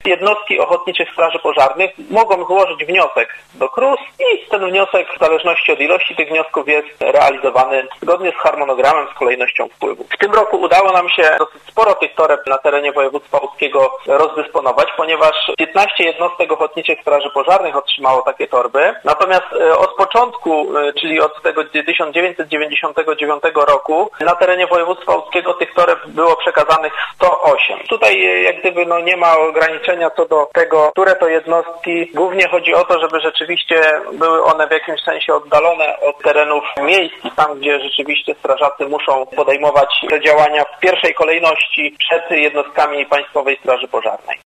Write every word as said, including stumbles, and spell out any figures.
jednostki ochotniczych straży pożarnych mogą złożyć wniosek do K R U S i ten wniosek w zależności od ilości tych wniosków jest realizowany zgodnie z harmonogramem, z kolejnością wpływu. W tym roku udało nam się dosyć sporo tych toreb na terenie województwa łódzkiego rozdysponować, ponieważ piętnaście jednostek ochotniczych straży pożarnych otrzymało takie torby. Natomiast od początku, czyli od tego tysiąc dziewięćset dziewięćdziesiątego dziewiątego roku na terenie województwa łódzkiego tych toreb było przekazanych sto osiem. Tutaj jak gdyby no, nie ma ograniczenia co do tego, które to jednostki. Głównie chodzi o to, żeby rzeczywiście były one w jakimś sensie oddalone od terenów miejskich, tam gdzie rzeczywiście strażacy muszą podejmować te działania w pierwszej kolejności przed jednostkami Państwowej Straży Pożarnej.